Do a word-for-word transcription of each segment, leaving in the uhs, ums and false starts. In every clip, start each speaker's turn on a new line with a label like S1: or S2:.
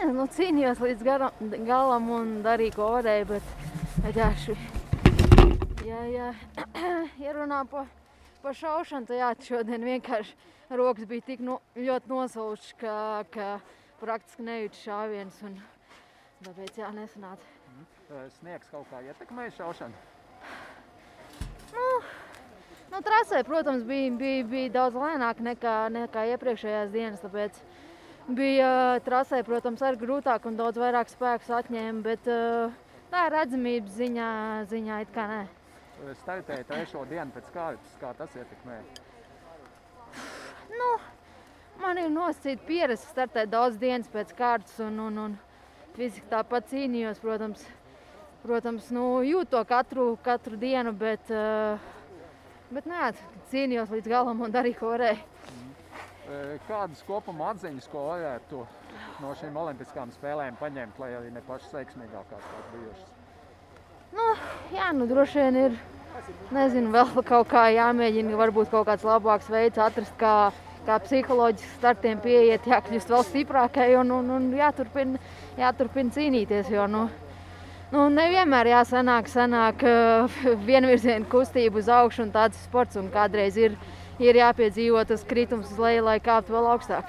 S1: Nu, cīnījos līdz garam, galam un darīju, ko varēju, bet, bet jā, ši, jā, jā, ja runā pa, pa šaušanu, tad jā, šodien vienkārši rokas bija tik no, ļoti nosalušas, ka, ka praktiski nejūtu šāvienus un tāpēc jā, nesanāca.
S2: Sniegs kaut kā ietekmēja šaušanu?
S1: Nu, nu trasē, protams, bija, bija, bija daudz lēnāk nekā, nekā iepriekšējās dienas, tāpēc bija trasē, protams, arī grūtāk un daudz vairāk spēkus atņēma, bet tā redzamības ziņā, ziņā it kā nē.
S2: Startēja trešo dienu pēc kārtas, kā tas ietekmēja?
S1: Nu, man ir nosacīta pieredze startēt daudz dienas pēc kārtas un, un, un fiziski tāpat cīnījos, protams, protams, nu, jūt to katru, katru dienu, bet, bet nē, cīnījos līdz galam un darīju, ko varēju.
S2: Kādas kopuma atziņas, ko varētu no šīm olimpiskām spēlēm paņemt, lai arī ne pašas veiksmīgākās tās bijušas?
S1: Nu, jā, nu droši vien ir, nezinu, vēl kaut kā jāmēģina, varbūt kaut kāds labāks veids atrast, kā, kā psiholoģiski startiem pieiet, jākļūst vēl stiprākai un, un, un jāturpina, jāturpina cīnīties, jo, nu, nu nevienmēr jāsanāk, sanāk vienvirziena kustību uz augšu un tāds sports un kādreiz ir, ir jāpiedzīvo tas kritums uz leju, lai kāptu vēl augstāk.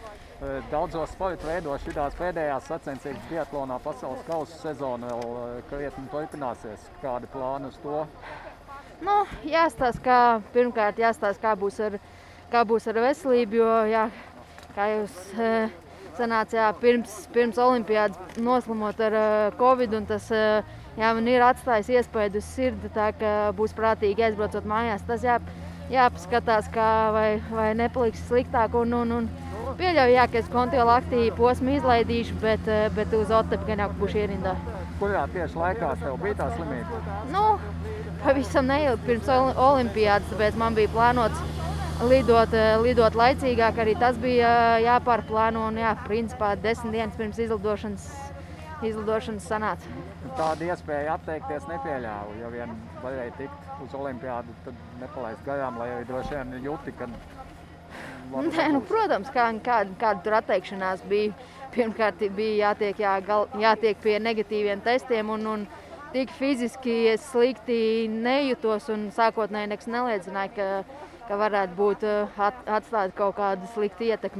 S2: Daudzos sporta veidos šitās pēdējās sacensības biatlonā pasaules kausa sezona vēl krietni turpināsies. Kādi plāni uz to?
S1: Nu, jāstāsta, kā, pirmkārt jāstāsta, kā būs ar, kā būs ar veselību, jo, jā, kā jūs sanāca, jā, pirms, pirms olimpiādas noslimot ar covid, un tas, jā, man ir atstājis iespēju uz sirdi, tā ka būs prātīgi aizbraucot mājās. Tas jā, jāpaskatās, kā vai, vai nepaliks sliktāk un, un, un pieļauju, jā, ka es kontiolu aktīvi posmu izlaidīšu, bet, bet uz Otepi gan jau būšu ierindā.
S2: Kurā tieši laikā tev bija tā slimība?
S1: Nu, pavisam neilgi pirms olimpiādas, tāpēc man bija plānots lidot, lidot laicīgāk, arī tas bija jāpārplāno un jā, principā desmit dienas pirms izlidošanas, izlidošanas sanāca.
S2: Tāda iespēja atteikties nepieļāvu, ja vien varēja tikt uz olimpiādu, tad nepalaist garām, lai arī droši vien jūti, kad...
S1: Nē, nu, protams, kā, kāda, kāda tur atteikšanās bija. Pirmkārt bija jātiek, jā, gal, jātiek pie negatīviem testiem un, un tik fiziski es slikti nejūtos un sākotnēji nekas neliecināja, ka, ka varētu būt at, atstāt kaut kādu sliktu ietekmi.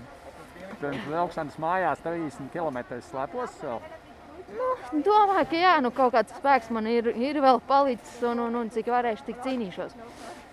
S2: Pirms braukšanas mājās trīsdesmit kilometrus slepos vēl?
S1: Nu, domāju, ka jā, nu, kaut kāds spēks man ir, ir vēl palicis un, un, un cik varēšu, tik cīnīšos.